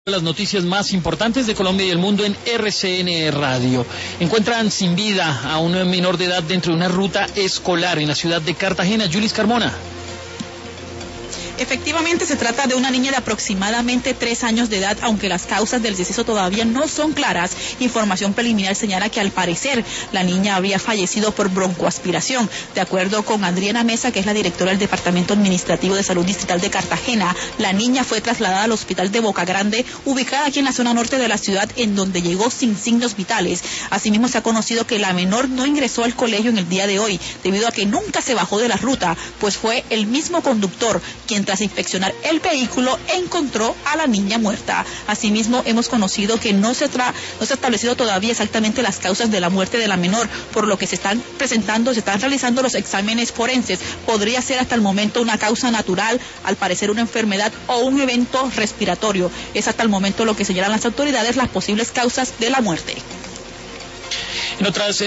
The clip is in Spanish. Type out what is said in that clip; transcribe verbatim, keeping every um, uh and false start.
Las noticias más importantes de Colombia y el mundo en R C N Radio. Encuentran sin vida a un menor de edad dentro de una ruta escolar en la ciudad de Cartagena. Yulis Carmona. Efectivamente, se trata de una niña de aproximadamente tres años de edad, aunque las causas del deceso todavía no son claras. Información preliminar señala que al parecer la niña habría fallecido por broncoaspiración. De acuerdo con Adriana Mesa, que es la directora del Departamento Administrativo de Salud Distrital de Cartagena, la niña fue trasladada al hospital de Boca Grande, ubicada aquí en la zona norte de la ciudad, en donde llegó sin signos vitales. Asimismo, se ha conocido que la menor no ingresó al colegio en el día de hoy, debido a que nunca se bajó de la ruta, pues fue el mismo conductor quien, tras inspeccionar el vehículo, encontró a la niña muerta. Asimismo, hemos conocido que no se, tra no se ha establecido todavía exactamente las causas de la muerte de la menor, por lo que se están presentando, se están realizando los exámenes forenses. Podría ser hasta el momento una causa natural, al parecer una enfermedad o un evento respiratorio. Es hasta el momento lo que señalan las autoridades las posibles causas de la muerte. En otras